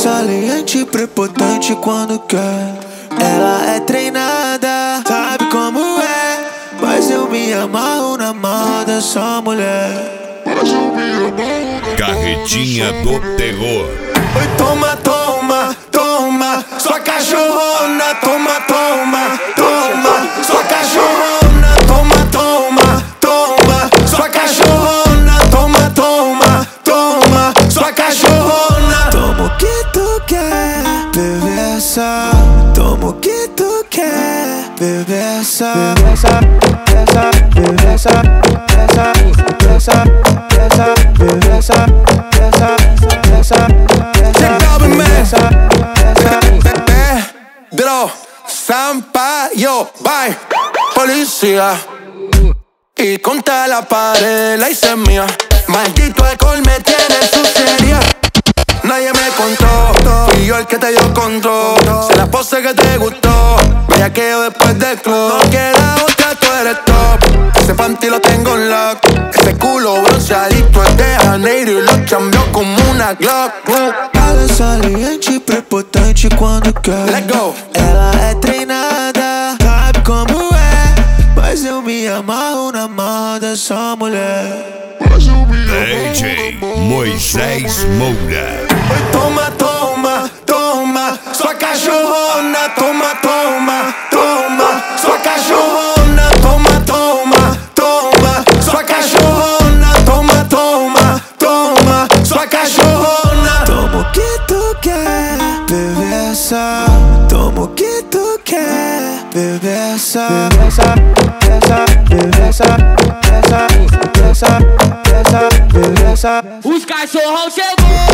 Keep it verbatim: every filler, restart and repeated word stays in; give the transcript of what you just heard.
saliente, prepotente quando quer. Ela é treinada, sabe como é. Mas eu me amarro na mão dessa mulher. Carretinha do terror. Oi, toma, toma, toma, sua cachorrona. Toma, toma, toma, sua cachorrona. Toma, toma, toma, sua cachorrona. Toma, toma, toma, sua cachorrona. Toma o que tu quer, perversa. Toma o que tu quer, perversa. Perversa, perversa, perversa, perversa, perversa, perversa, perversa, perversa, perversa, perversa. Pedro Sampaio, bye, policía. Y contra la pared la hice mía. Maldito alcohol me tiene suciedad. Nadie me contó, fui yo el que te dio control. Se la pose que te gustó, bellaqueo después del club. No queda otra, tú eres top. Ese panty lo tengo en lock. Ese culo bronceadito es de Janeiro y lo cambió como una Glock. Ela é saliente, prepotente quando quer. Let go. Ela é treinada, sabe como é. Mas eu me amarro na mão dessa mulher. D J Moisés Moura. Oi, toma, toma, toma, sua cachorrona. Toma, toma, toma, sua cachorrona. Toma, toma, toma, sua cachorrona. Toma, toma, toma, sua cachorrona. Toma o que tu quer, perversa. Toma o que tu quer, perversa. Perversa, perversa, perversa, perversa, perversa, perversa. Os cachorrão chegou.